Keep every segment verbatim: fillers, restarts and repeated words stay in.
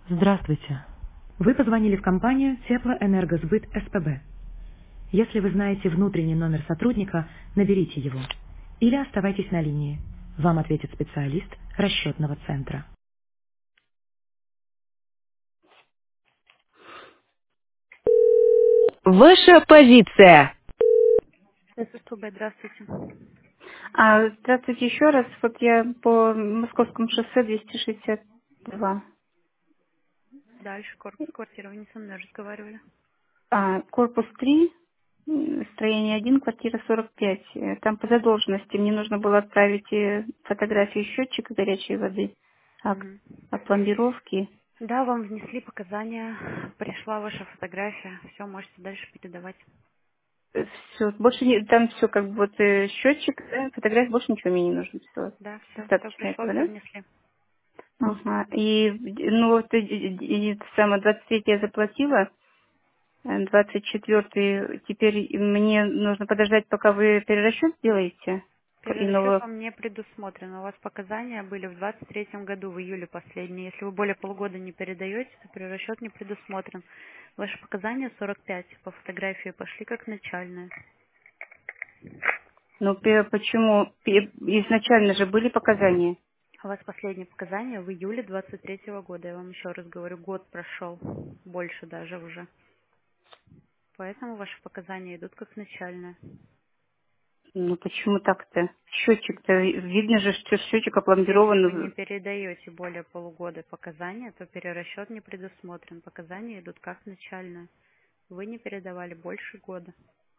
Здравствуйте. Вы позвонили в компанию Теплоэнергосбыт СПБ. Если вы знаете внутренний номер сотрудника, наберите его. Или оставайтесь на линии. Вам ответит специалист расчетного центра. Ваша позиция. СПБ, здравствуйте. А, здравствуйте еще раз. Вот я по Московскому шоссе двести шестьдесят два. Дальше корпус квартиры. Вы не со мной разговаривали. А, корпус три, м, строение один, квартира сорок пять. Э, Там по задолженности мне нужно было отправить э, фотографию счетчика горячей воды, акт Мгм. о пломбировке. Да, вам внесли показания. Пришла ваша фотография. Все, можете дальше передавать. Все, больше не, там все как бы вот э, счетчик, да, фотография, больше ничего мне не нужно. Все, Да, все, все достаточно пришло, этого, все да? внесли. Ага. И, ну, вот, и, и, и самое, двадцать третье я заплатила, двадцать четвёртый. Теперь мне нужно подождать, пока вы перерасчет сделаете. И Перерасчет нового... вам не предусмотрен. У вас показания были в двадцать третьем году, в июле последние. Если вы более полугода не передаете, то перерасчет не предусмотрен. Ваши показания сорок пять по фотографии пошли как начальные. Ну, пе- почему? Пе- Изначально же были показания. У вас последние показания в июле двадцать третьего года. Я вам еще раз говорю, год прошел, больше даже уже. Поэтому ваши показания идут как начальные. Ну, почему так-то? Счетчик-то, видно же, что счетчик Если вы не опломбирован. передаете более полугода показания, то перерасчет не предусмотрен. Показания идут как начальные. Вы не передавали больше года.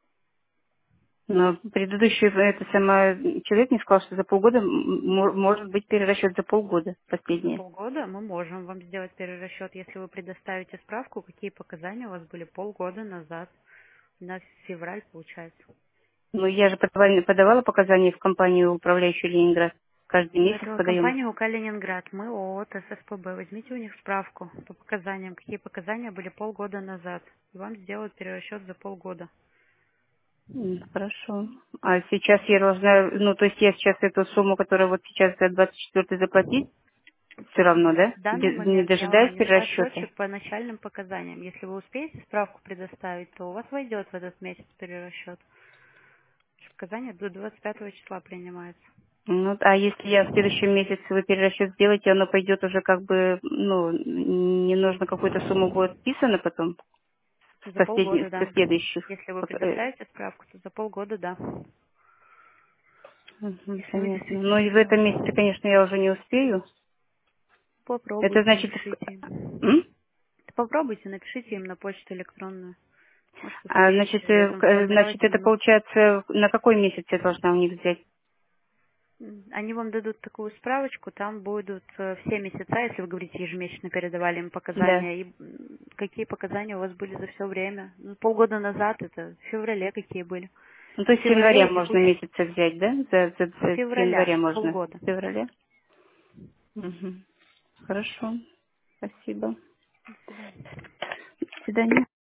Но предыдущий это самое, человек мне сказал, что за полгода м- м- может быть перерасчет за полгода, За последнее. полгода мы можем вам сделать перерасчет, если вы предоставите справку, какие показания у вас были полгода назад. У нас февраль получается. Ну, я же подавала, подавала показания в компанию управляющую Ленинград. Каждый Но месяц это подаем. компания УК Ленинград. Мы ООО ТССПБ. Возьмите у них справку по показаниям, какие показания были полгода назад. И вам сделают перерасчет за полгода. М, Хорошо. А сейчас я должна, ну, то есть я сейчас эту сумму, которая вот сейчас за двадцать четвёртый заплатить, все равно, да? В данный Без- не момент я вам дожидаясь внесла перерасчета. счетчик по начальным показаниям. Если вы успеете справку предоставить, то у вас войдет в этот месяц перерасчет. Показания до двадцать пятого числа принимаются. Ну, а если я в следующем месяце вы перерасчет сделаете, оно пойдет уже как бы, ну, не нужно какую-то сумму будет списана потом с За последних, полгода, со да. следующих. Если вы Вот, э, предоставите справку, то за полгода, да. мгм, Если вы понятно. действительно Ну, и в этом передавали. месяце, конечно, я уже не успею. Это Попробуйте, значит, напишите им. м? Попробуйте, напишите им на почту электронную. Может, А, успеете. значит, В э, этом к- э, значит, сформировать это именно. получается, на какой месяц я должна у них взять? М, Они вам дадут такую справочку, там будут э, все месяца, если вы говорите, ежемесячно передавали им Да. показания, и м, какие показания у вас были за все время. Ну, полгода назад, это в феврале какие были. Ну, то В есть с феврале, января если можно пусть месяца взять, да? За, за- с за- с февраля, января можно. полгода. С февраля? Мгм. Хорошо. Спасибо. До свидания. До свидания.